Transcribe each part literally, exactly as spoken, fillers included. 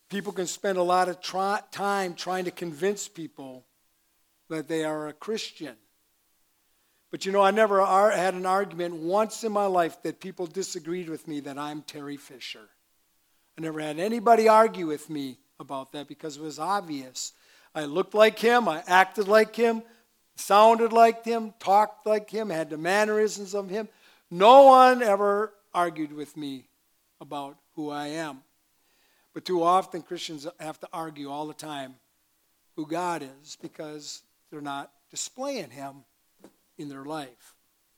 People can spend a lot of try, time trying to convince people that they are a Christian. But you know, I never ar- had an argument once in my life that people disagreed with me that I'm Terry Fisher. I never had anybody argue with me about that because it was obvious. I looked like him, I acted like him, sounded like him, talked like him, had the mannerisms of him. No one ever argued with me about who I am. But too often Christians have to argue all the time who God is because they're not displaying him in their life.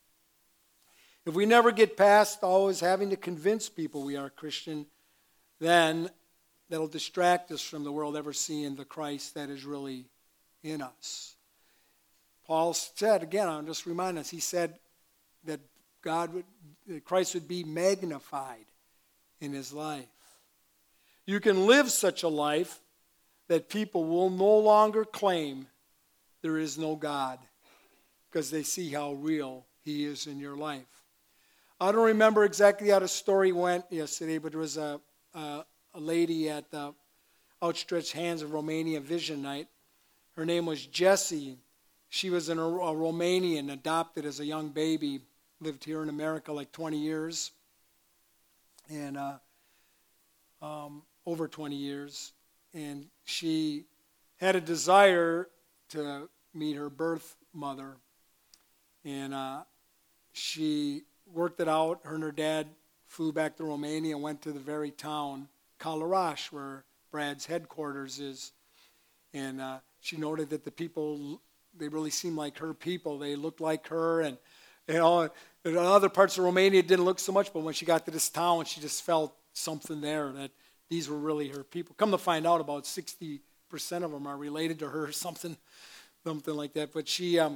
If we never get past always having to convince people we are Christian, then that'll distract us from the world ever seeing the Christ that is really in us. Paul said, again, I'll just remind us, he said that God would, that Christ would be magnified in his life. You can live such a life that people will no longer claim there is no God because they see how real he is in your life. I don't remember exactly how the story went yesterday, but there was a, a, a lady at the Outstretched Hands of Romania Vision Night. Her name was Jessie. She was an, a Romanian, adopted as a young baby, lived here in America like twenty years, and uh, um, over twenty years. And she had a desire to meet her birth mother. And uh, she worked it out. Her and her dad flew back to Romania and went to the very town, Călăraș, where Brad's headquarters is. And uh, she noted that the people, they really seemed like her people. They looked like her. And, you know, in other parts of Romania, it didn't look so much. But when she got to this town, she just felt something there that these were really her people. Come to find out, about sixty percent of them are related to her or something, something like that. But she... Um,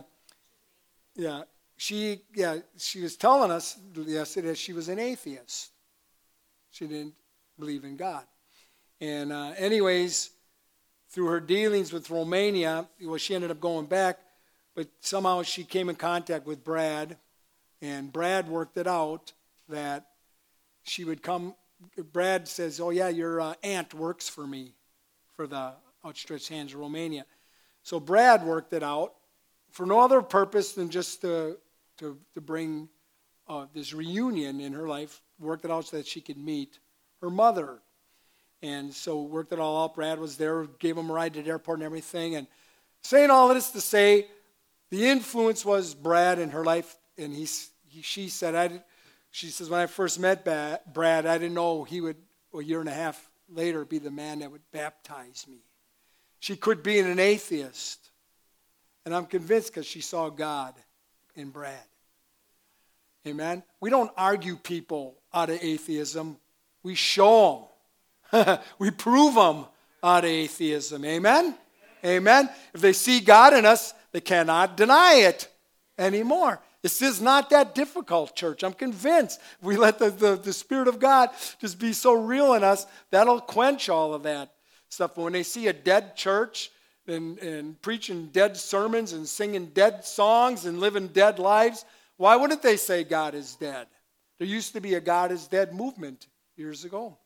Yeah, she yeah she was telling us yesterday that she was an atheist. She didn't believe in God. And uh, anyways, through her dealings with Romania, well, she ended up going back, but somehow she came in contact with Brad, and Brad worked it out that she would come. Brad says, oh yeah, your uh, aunt works for me for the Outstretched Hands of Romania. So Brad worked it out for no other purpose than just to to, to bring uh, this reunion in her life, worked it out so that she could meet her mother. And so worked it all out. Brad was there, gave him a ride to the airport and everything. And saying all of this to say, the influence was Brad in her life. And he, he she said, I, she says, when I first met Brad, I didn't know he would, a year and a half later, be the man that would baptize me. She could be an atheist. And I'm convinced because she saw God in Brad. Amen? We don't argue people out of atheism. We show them. We prove them out of atheism. Amen? Amen? If they see God in us, they cannot deny it anymore. This is not that difficult, church. I'm convinced. If we let the, the, the Spirit of God just be so real in us, that'll quench all of that stuff. But when they see a dead church, And, and preaching dead sermons and singing dead songs and living dead lives, why wouldn't they say God is dead? There used to be a God is dead movement years ago.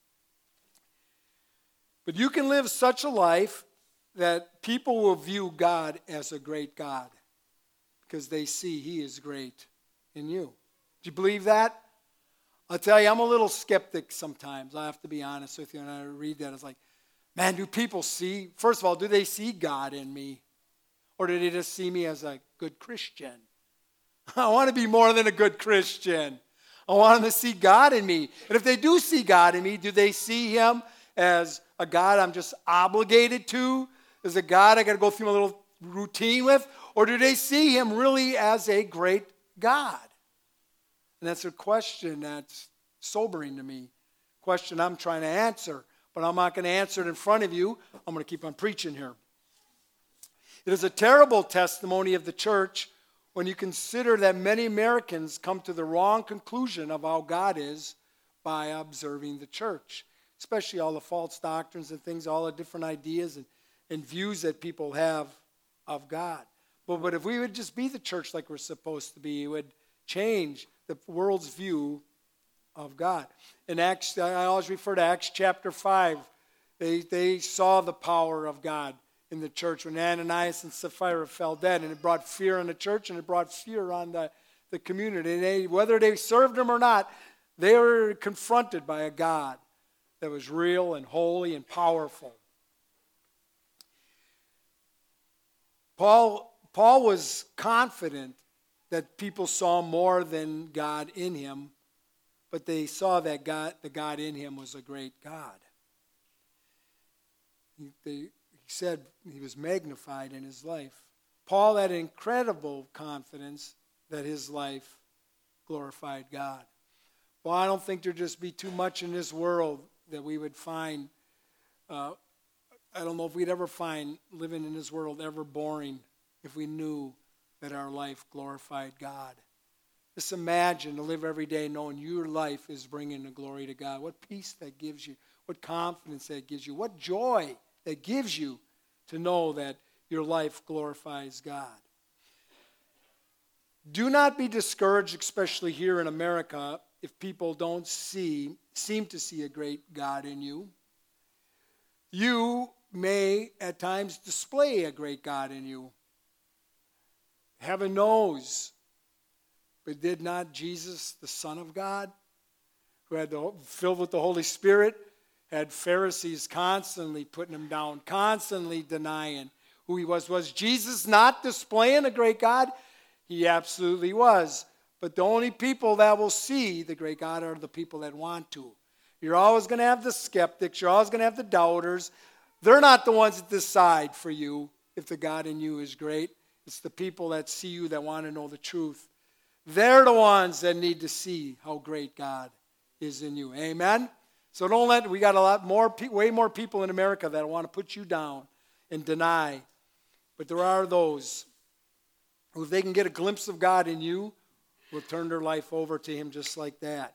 But you can live such a life that people will view God as a great God because they see he is great in you. Do you believe that? I'll tell you, I'm a little skeptic sometimes. I have to be honest with you. And I read that, it's like, man, do people see, first of all, do they see God in me? Or do they just see me as a good Christian? I want to be more than a good Christian. I want them to see God in me. And if they do see God in me, do they see him as a God I'm just obligated to? As a God I got to go through a little routine with? Or do they see him really as a great God? And that's a question that's sobering to me. Question I'm trying to answer. But I'm not going to answer it in front of you. I'm going to keep on preaching here. It is a terrible testimony of the church when you consider that many Americans come to the wrong conclusion of how God is by observing the church, especially all the false doctrines and things, all the different ideas and, and views that people have of God. But, but if we would just be the church like we're supposed to be, it would change the world's view of God. In Acts, I always refer to Acts chapter five. They, they saw the power of God in the church when Ananias and Sapphira fell dead, and it brought fear on the church and it brought fear on the, the community. They, whether they served him or not, they were confronted by a God that was real and holy and powerful. Paul, Paul was confident that people saw more than God in him, but they saw that God, the God in him was a great God. He, they, he said he was magnified in his life. Paul had incredible confidence that his life glorified God. Well, I don't think there'd just be too much in this world that we would find. Uh, I don't know if we'd ever find living in this world ever boring if we knew that our life glorified God. Just imagine to live every day knowing your life is bringing the glory to God. What peace that gives you. What confidence that gives you. What joy that gives you to know that your life glorifies God. Do not be discouraged, especially here in America, if people don't see, seem to see a great God in you. You may at times display a great God in you. Heaven knows. But did not Jesus, the Son of God, who had the, filled with the Holy Spirit, had Pharisees constantly putting him down, constantly denying who he was. Was Jesus not displaying a great God? He absolutely was. But the only people that will see the great God are the people that want to. You're always going to have the skeptics. You're always going to have the doubters. They're not the ones that decide for you if the God in you is great. It's the people that see you that want to know the truth. They're the ones that need to see how great God is in you. Amen? So don't let, we got a lot more, way more people in America that want to put you down and deny. But there are those who, if they can get a glimpse of God in you, will turn their life over to him just like that.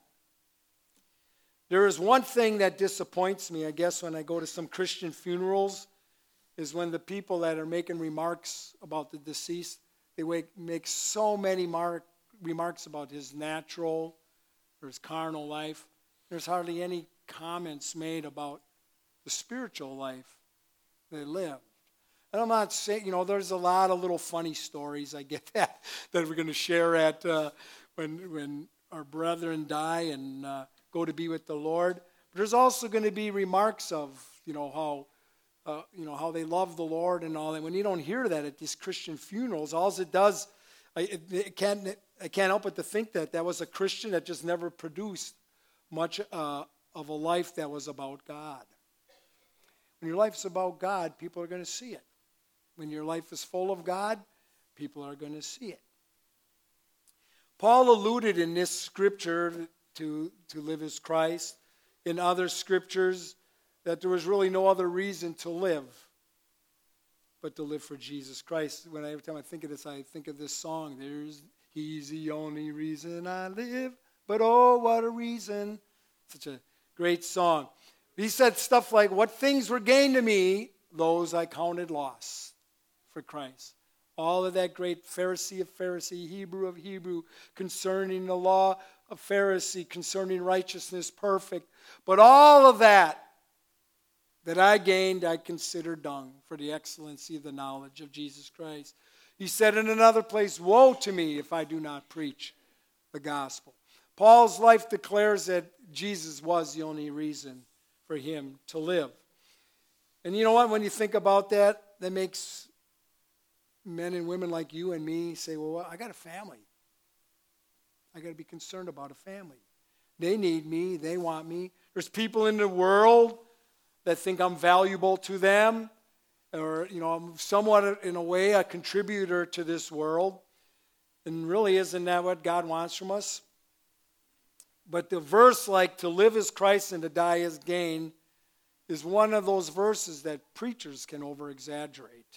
There is one thing that disappoints me, I guess, when I go to some Christian funerals, is when the people that are making remarks about the deceased, they make so many mark, remarks about his natural or his carnal life. There's hardly any comments made about the spiritual life they lived. And I'm not saying, you know, there's a lot of little funny stories, I get that, that we're going to share at uh, when when our brethren die and uh, go to be with the Lord. But there's also going to be remarks of, you know, how, uh, you know, how they love the Lord and all that. When you don't hear that at these Christian funerals, all it does, I, it, it can't, I can't help but to think that that was a Christian that just never produced much uh, of a life that was about God. When your life's about God, people are going to see it. When your life is full of God, people are going to see it. Paul alluded in this scripture to, to live as Christ. In other scriptures, that there was really no other reason to live but to live for Jesus Christ. When I, every time I think of this, I think of this song. There's, he's the only reason I live, but oh, what a reason. Such a great song. He said stuff like, what things were gain to me, those I counted loss for Christ. All of that great Pharisee of Pharisee, Hebrew of Hebrew, concerning the law of Pharisee, concerning righteousness, perfect. But all of that that I gained, I consider dung for the excellency of the knowledge of Jesus Christ. He said in another place, woe to me if I do not preach the gospel. Paul's life declares that Jesus was the only reason for him to live. And you know what? When you think about that, that makes men and women like you and me say, well, I got a family. I got to be concerned about a family. They need me. They want me. There's people in the world that think I'm valuable to them, or, you know, I'm somewhat, in a way, a contributor to this world. And really, isn't that what God wants from us? But the verse like, to live as Christ and to die as gain, is one of those verses that preachers can over-exaggerate.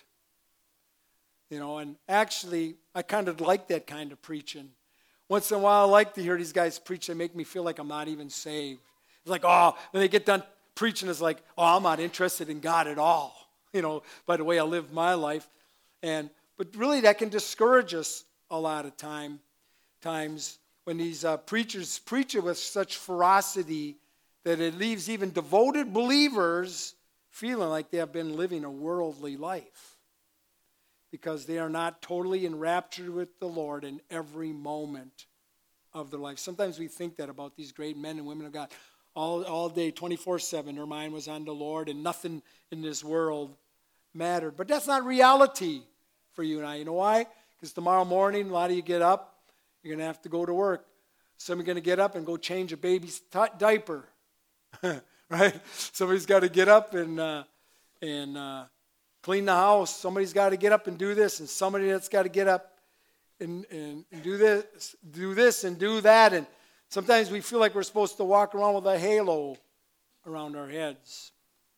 You know, and actually, I kind of like that kind of preaching. Once in a while, I like to hear these guys preach. They make me feel like I'm not even saved. It's like, oh, when they get done preaching, it's like, oh, I'm not interested in God at all, you know, by the way I live my life. And but really, that can discourage us a lot of time, times when these uh, preachers preach it with such ferocity that it leaves even devoted believers feeling like they have been living a worldly life because they are not totally enraptured with the Lord in every moment of their life. Sometimes we think that about these great men and women of God. All, all day, twenty-four seven, their mind was on the Lord and nothing in this world mattered. But that's not reality for you and I. You know why? Because tomorrow morning, a lot of you get up, you're going to have to go to work. Some are going to get up and go change a baby's t- diaper. Right? Somebody's got to get up and uh, and uh, clean the house. Somebody's got to get up and do this, and somebody that's got to get up and, and, and do this, do this, and do that. And sometimes we feel like we're supposed to walk around with a halo around our heads.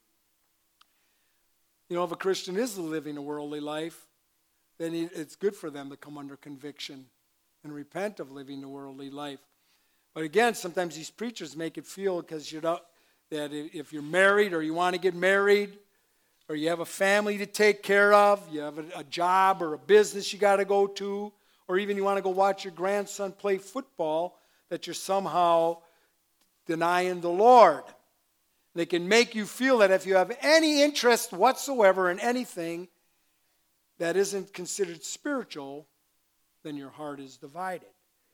You know, if a Christian is living a worldly life, then it's good for them to come under conviction and repent of living the worldly life. But again, sometimes these preachers make it feel because you're not, that if you're married or you want to get married or you have a family to take care of, you have a, a job or a business you got to go to, or even you want to go watch your grandson play football, that you're somehow denying the Lord. They can make you feel that if you have any interest whatsoever in anything that isn't considered spiritual, then your heart is divided.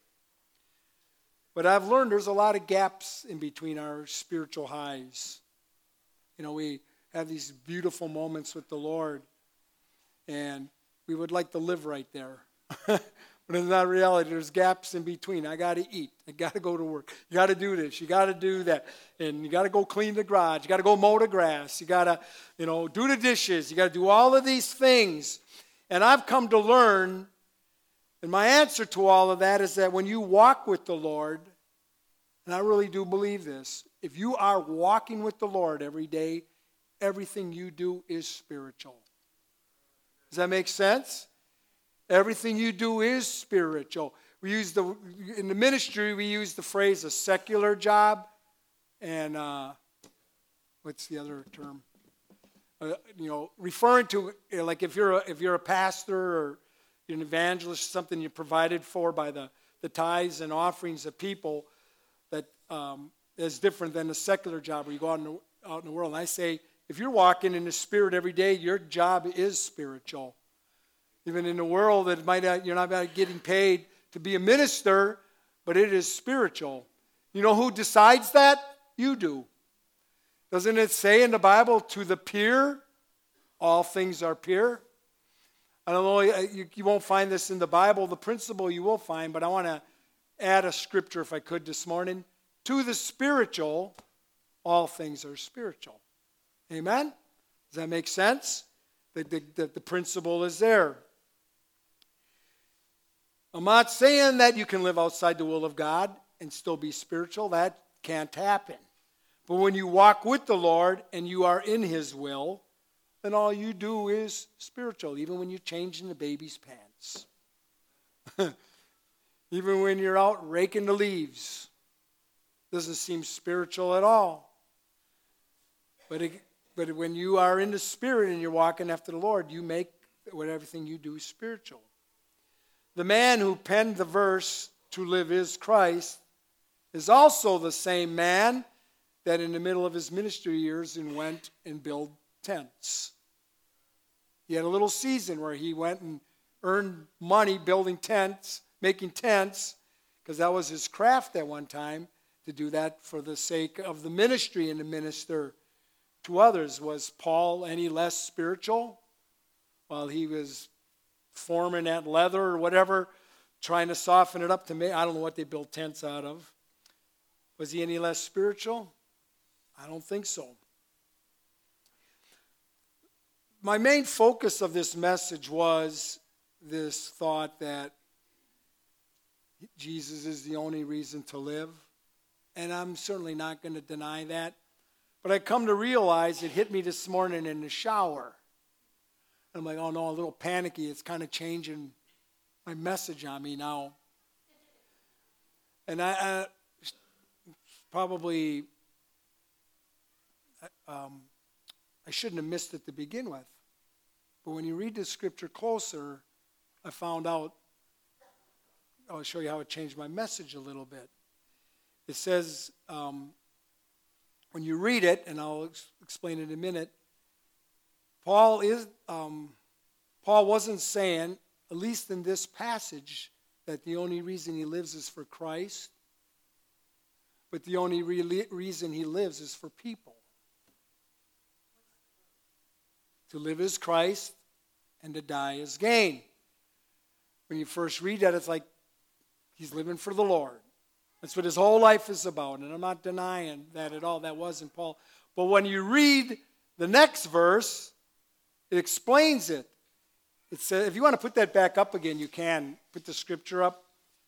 But I've learned there's a lot of gaps in between our spiritual highs. You know, we have these beautiful moments with the Lord, and we would like to live right there. But in that reality, there's gaps in between. I got to eat. I got to go to work. You got to do this. You got to do that. And you got to go clean the garage. You got to go mow the grass. You got to, you know, do the dishes. You got to do all of these things. And I've come to learn, and my answer to all of that is that when you walk with the Lord, and I really do believe this, if you are walking with the Lord every day, everything you do is spiritual. Does that make sense? Everything you do is spiritual. We use the in the ministry we use the phrase a secular job, and uh, what's the other term? Uh, you know, referring to you know, like if you're a, if you're a pastor or you're an evangelist, something you're provided for by the the tithes and offerings of people that um, is different than a secular job where you go out in the, out in the world. And I say, if you're walking in the Spirit every day, your job is spiritual. Even in the world, it might not, you're not getting paid to be a minister, but it is spiritual. You know who decides that? You do. Doesn't it say in the Bible, to the pure, all things are pure? I don't know, you, you won't find this in the Bible. The principle you will find, but I want to add a scripture, if I could, this morning. To the spiritual, all things are spiritual. Amen? Does that make sense? The, the, the, the principle is there. I'm not saying that you can live outside the will of God and still be spiritual. That can't happen. But when you walk with the Lord and you are in His will, then all you do is spiritual, even when you're changing the baby's pants. Even when you're out raking the leaves. Doesn't seem spiritual at all. But, it, but when you are in the Spirit and you're walking after the Lord, you make what everything you do spiritual. The man who penned the verse, to live is Christ, is also the same man that in the middle of his ministry years and went and built tents. He had a little season where he went and earned money building tents, making tents, because that was his craft at one time, to do that for the sake of the ministry and to minister to others. Was Paul any less spiritual while he was forming that leather or whatever, trying to soften it up to make, I don't know what they built tents out of. Was he any less spiritual? I don't think so. My main focus of this message was this thought that Jesus is the only reason to live. And I'm certainly not going to deny that. But I come to realize, it hit me this morning in the shower. I'm like, oh no, a little panicky. It's kind of changing my message on me now. And I, I probably, um, I shouldn't have missed it to begin with. But when you read the scripture closer, I found out, I'll show you how it changed my message a little bit. It says, um, when you read it, and I'll ex- explain it in a minute, Paul is um, Paul wasn't saying, at least in this passage, that the only reason he lives is for Christ, but the only re- reason he lives is for people. To live is Christ, and to die is gain. When you first read that, it's like he's living for the Lord. That's what his whole life is about, and I'm not denying that at all. That wasn't Paul. But when you read the next verse, it explains it. It says, if you want to put that back up again, you can. Put the scripture up.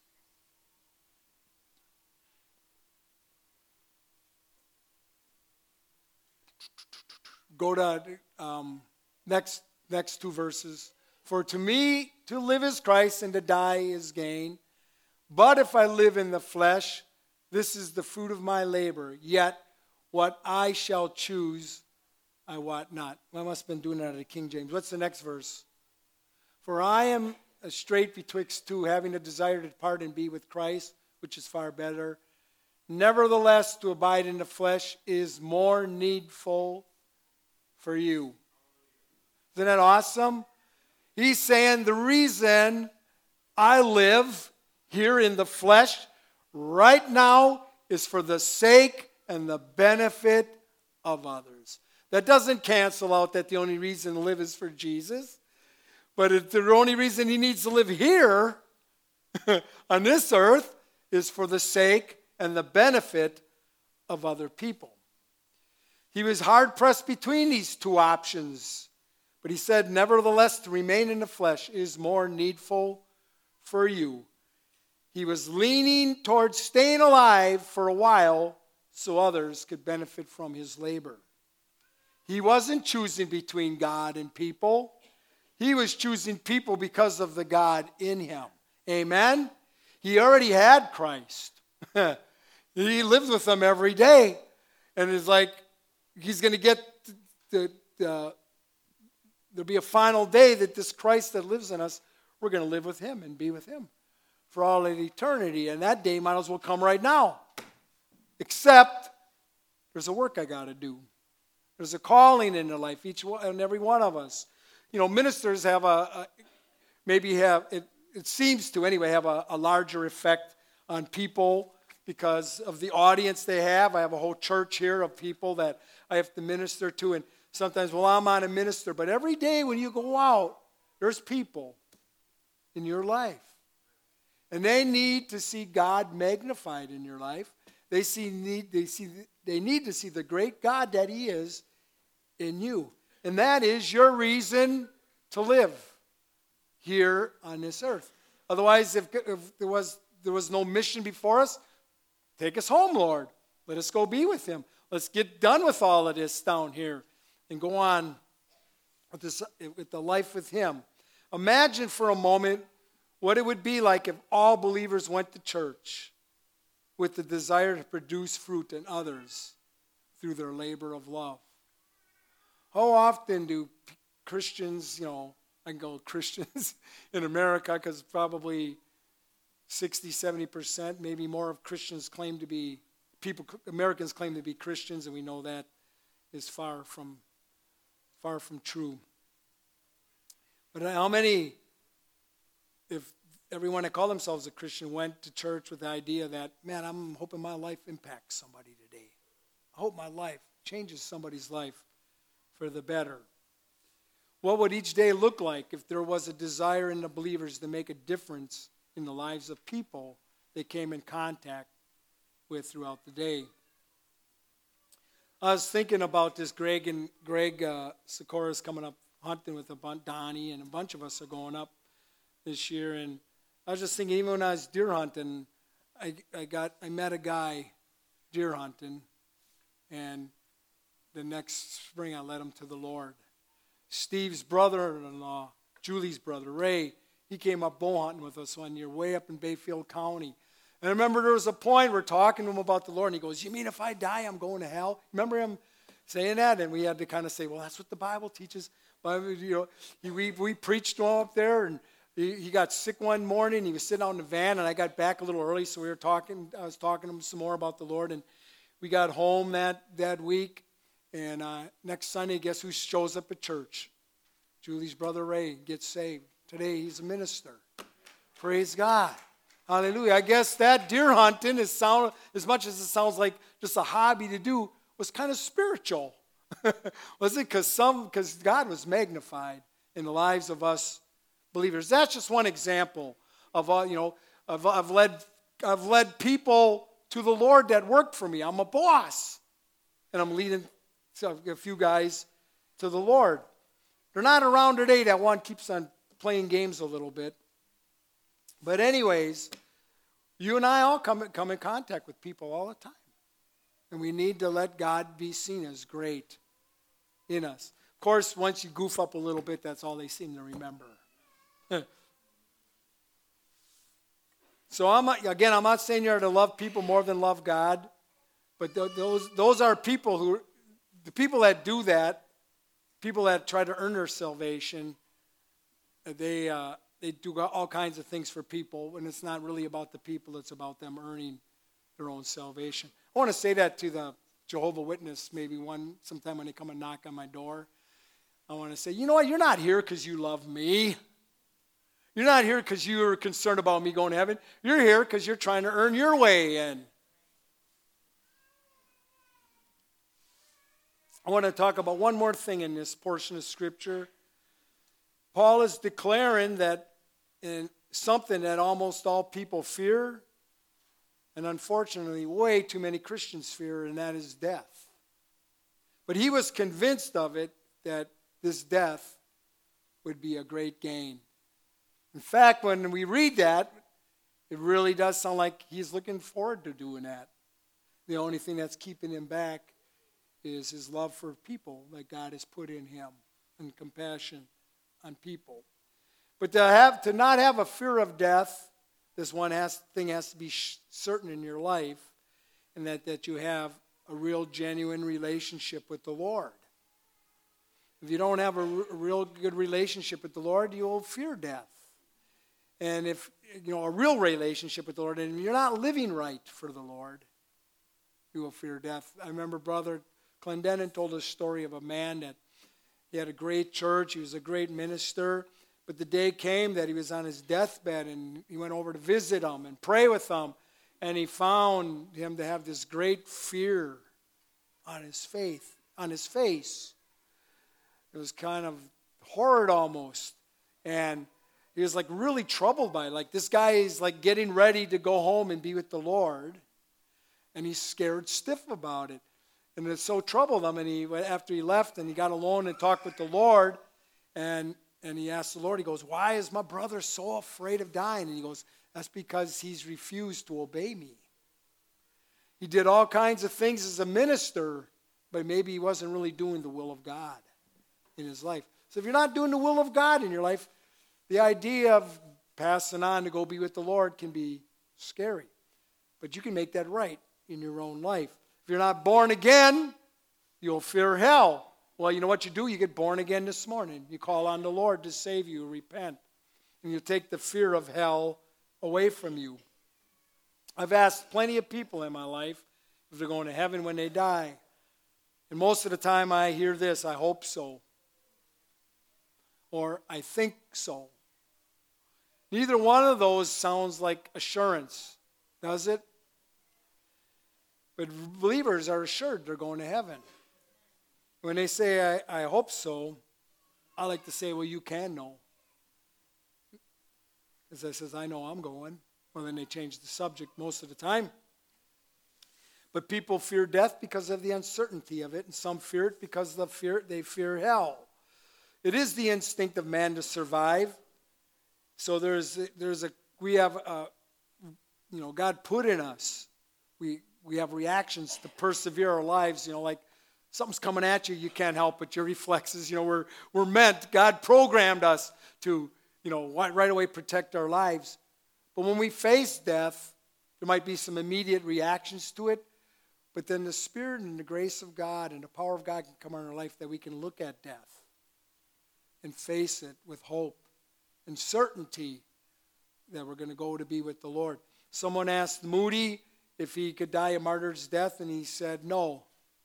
Go to um, next next two verses. For to me, to live is Christ, and to die is gain. But if I live in the flesh, this is the fruit of my labor. Yet what I shall choose, I wot not. Well, I must have been doing that out of King James. What's the next verse? For I am a strait betwixt two, having a desire to depart and be with Christ, which is far better. Nevertheless, to abide in the flesh is more needful for you. Isn't that awesome? He's saying the reason I live here in the flesh right now is for the sake and the benefit of others. That doesn't cancel out that the only reason to live is for Jesus. But if the only reason he needs to live here on this earth is for the sake and the benefit of other people. He was hard-pressed between these two options. But he said, nevertheless, to remain in the flesh is more needful for you. He was leaning towards staying alive for a while so others could benefit from his labor. He wasn't choosing between God and people. He was choosing people because of the God in him. Amen? He already had Christ. He lived with them every day. And it's like, he's going to get the, the, there'll be a final day that this Christ that lives in us, we're going to live with him and be with him for all of eternity. And that day might as well come right now. Except there's a work I got to do. There's a calling in their life, each one and every one of us. You know, ministers have a, a maybe have, it, it seems to anyway, have a, a larger effect on people because of the audience they have. I have a whole church here of people that I have to minister to, and sometimes, well, I'm on a minister, but every day when you go out, there's people in your life. And they need to see God magnified in your life. They see need they see they need to see the great God that he is in you. And that is your reason to live here on this earth. Otherwise, if, if there was there was no mission before us, take us home, Lord. Let us go be with him. Let's get done with all of this down here and go on with, this, with the life with him. Imagine for a moment what it would be like if all believers went to church with the desire to produce fruit in others through their labor of love. How often do Christians, you know, I can go Christians in America because probably sixty, seventy percent, maybe more of Christians claim to be, people, Americans claim to be Christians, and we know that is far from, far from true. But how many, if everyone that call themselves a Christian went to church with the idea that, man, I'm hoping my life impacts somebody today. I hope my life changes somebody's life for the better. What would each day look like if there was a desire in the believers to make a difference in the lives of people they came in contact with throughout the day? I was thinking about this. Greg and Greg uh, Sikora is coming up hunting with a bunch, Donnie, and a bunch of us are going up this year. And I was just thinking, even when I was deer hunting, I, I got I met a guy deer hunting, and the next spring I led him to the Lord. Steve's brother-in-law, Julie's brother, Ray, he came up bow hunting with us one year, way up in Bayfield County. And I remember there was a point we're talking to him about the Lord, and he goes, you mean if I die, I'm going to hell? Remember him saying that? And we had to kind of say, well, that's what the Bible teaches. But, you know, he, we, we preached to him up there, and he, he got sick one morning. He was sitting out in the van, and I got back a little early, so we were talking. I was talking to him some more about the Lord, and we got home that, that week. And uh, next Sunday, guess who shows up at church? Julie's brother Ray gets saved. Today, he's a minister. Praise God. Hallelujah. I guess that deer hunting, is sound, as much as it sounds like just a hobby to do, was kind of spiritual. Was it? Because some, because God was magnified in the lives of us believers. That's just one example of, uh, you know, I've, I've led, I've led people to the Lord that worked for me. I'm a boss, and I'm leading a few guys to the Lord. They're not around today. That one keeps on playing games a little bit. But anyways, you and I all come, come in contact with people all the time. And we need to let God be seen as great in us. Of course, once you goof up a little bit, that's all they seem to remember. So I'm not, again, I'm not saying you're to love people more than love God. But th- those, those are people who, the people that do that, people that try to earn their salvation, they uh, they do all kinds of things for people, and it's not really about the people, it's about them earning their own salvation. I want to say that to the Jehovah's Witness maybe one sometime when they come and knock on my door. I want to say, you know what, you're not here because you love me. You're not here because you're concerned about me going to heaven. You're here because you're trying to earn your way in. I want to talk about one more thing in this portion of Scripture. Paul is declaring that in something that almost all people fear, and unfortunately way too many Christians fear, and that is death. But he was convinced of it, that this death would be a great gain. In fact, when we read that, it really does sound like he's looking forward to doing that. The only thing that's keeping him back is his love for people that God has put in him, and compassion on people. But to have to not have a fear of death, this one has, thing has to be sh- certain in your life, and that, that you have a real genuine relationship with the Lord. If you don't have a, r- a real good relationship with the Lord, you will fear death. And if, you know, a real relationship with the Lord, and you're not living right for the Lord, you will fear death. I remember Brother Clendenin told a story of a man that he had a great church, he was a great minister, but the day came that he was on his deathbed, and he went over to visit him and pray with him, and he found him to have this great fear on his faith, on his face. It was kind of horrid almost, and he was like really troubled by it. Like, this guy is like getting ready to go home and be with the Lord, and he's scared stiff about it. And it so troubled him, and he, after he left and he got alone and talked with the Lord, and, and he asked the Lord, he goes, why is my brother so afraid of dying? And he goes, that's because he's refused to obey me. He did all kinds of things as a minister, but maybe he wasn't really doing the will of God in his life. So if you're not doing the will of God in your life, the idea of passing on to go be with the Lord can be scary. But you can make that right in your own life. If you're not born again, you'll fear hell. Well, you know what you do? You get born again this morning. You call on the Lord to save you, repent. And you take the fear of hell away from you. I've asked plenty of people in my life if they're going to heaven when they die. And most of the time I hear this, I hope so. Or I think so. Neither one of those sounds like assurance, does it? But believers are assured they're going to heaven. When they say, I, I hope so, I like to say, well, you can know. Because I says, I know I'm going. Well, then they change the subject most of the time. But people fear death because of the uncertainty of it, and some fear it because of the fear, they fear hell. It is the instinct of man to survive. So there's there's a we have a, you know, God put in us. We we have reactions to persevere our lives. You know, like something's coming at you, you can't help it. Your reflexes. You know, we're we're meant. God programmed us to, you know, right away protect our lives. But when we face death, there might be some immediate reactions to it. But then the Spirit and the grace of God and the power of God can come on our life that we can look at death and face it with hope and certainty that we're going to go to be with the Lord. Someone asked Moody if he could die a martyr's death, and he said no.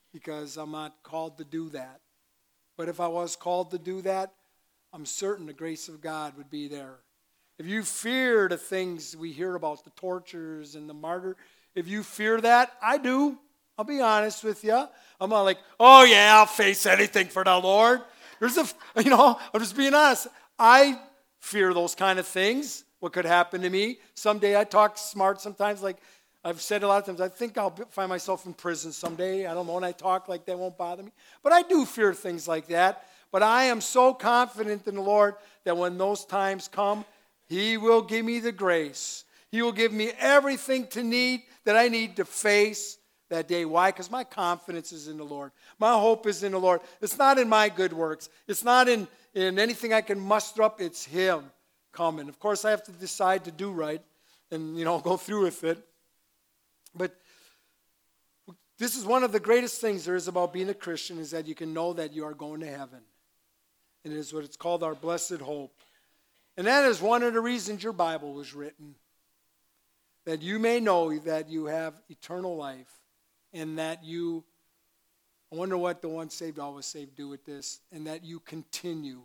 because I'm not called to do that. But if I was called to do that, I'm certain the grace of God would be there. If you fear the things we hear about, the tortures and the martyr, if you fear that, I do. I'll be honest with you. I'm not like, oh yeah, I'll face anything for the Lord. There's a, you know, I'm just being honest. I fear those kind of things, what could happen to me. Someday I talk smart sometimes, like I've said a lot of times, I think I'll find myself in prison someday. I don't know, when I talk like that won't bother me. But I do fear things like that. But I am so confident in the Lord that when those times come, He will give me the grace. He will give me everything to need that I need to face that day. Why? Because my confidence is in the Lord. My hope is in the Lord. It's not in my good works. It's not in, in anything I can muster up. It's Him coming. Of course, I have to decide to do right and, you know, go through with it. But this is one of the greatest things there is about being a Christian, is that you can know that you are going to heaven. And it is what it's called, our blessed hope. And that is one of the reasons your Bible was written. That you may know that you have eternal life, and that you, I wonder what the once saved, always saved do with this, and that you continue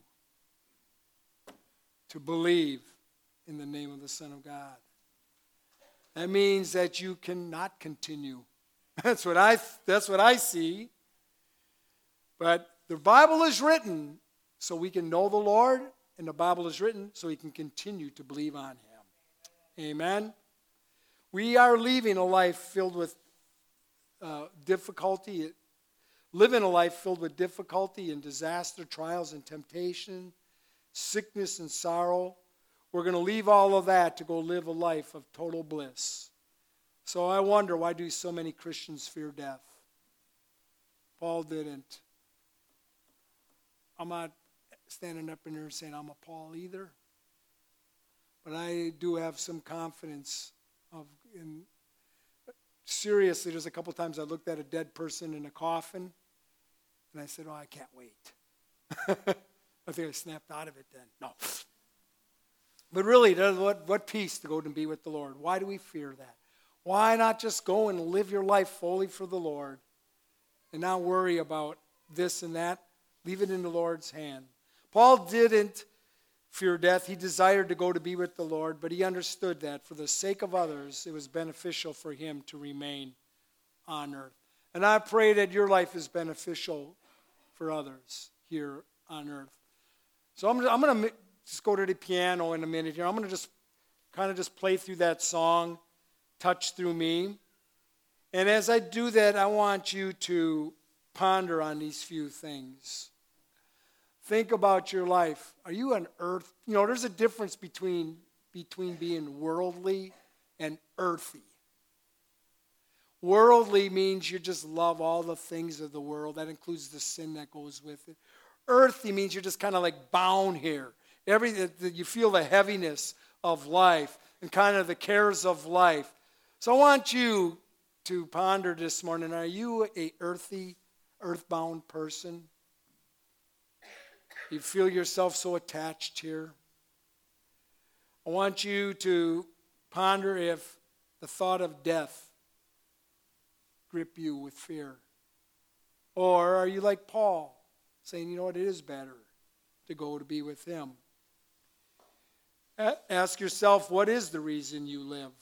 to believe in the name of the Son of God. That means that you cannot continue. That's what I, that's what I see. But the Bible is written so we can know the Lord, and the Bible is written so we can continue to believe on Him. Amen. We are leaving a life filled with uh, difficulty, living a life filled with difficulty and disaster, trials and temptation, sickness and sorrow. We're going to leave all of that to go live a life of total bliss. So I wonder, why do so many Christians fear death? Paul didn't. I'm not standing up in there saying I'm a Paul either. But I do have some confidence of, in, seriously, there's a couple times I looked at a dead person in a coffin, and I said, oh, I can't wait. I think I snapped out of it then. No. But really, what, what peace to go and be with the Lord. Why do we fear that? Why not just go and live your life fully for the Lord and not worry about this and that? Leave it in the Lord's hand. Paul didn't fear death. He desired to go to be with the Lord, but he understood that for the sake of others, it was beneficial for him to remain on earth. And I pray that your life is beneficial for others here on earth. So I'm, I'm going to just go to the piano in a minute here. I'm going to just kind of just play through that song, Touch Through Me. And as I do that, I want you to ponder on these few things. Think about your life. Are you an earth? You know, there's a difference between, between being worldly and earthy. Worldly means you just love all the things of the world. That includes the sin that goes with it. Earthy means you're just kind of like bound here. Every, you feel the heaviness of life and kind of the cares of life. So I want you to ponder this morning. Are you a earthy, earthbound person? You feel yourself so attached here? I want you to ponder if the thought of death grip you with fear. Or are you like Paul, saying, you know what, it is better to go to be with Him. Ask yourself, what is the reason you live?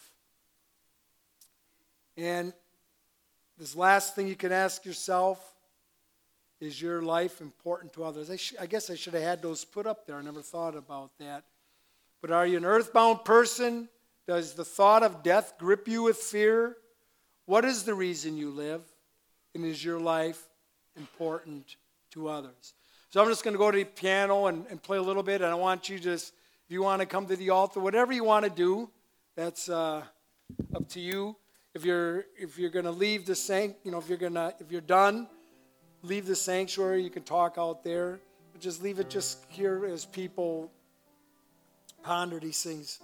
And this last thing you can ask yourself, is your life important to others? I, sh- I guess I should have had those put up there. I never thought about that. But are you an earthbound person? Does the thought of death grip you with fear? What is the reason you live? And is your life important to others? So I'm just going to go to the piano and, and play a little bit. And I want you to just, if you want to come to the altar, whatever you want to do, that's uh, up to you. If you're if you're going to leave the sanct, you know, if you're gonna if you're done, leave the sanctuary. You can talk out there, but just leave it just here as people ponder these things.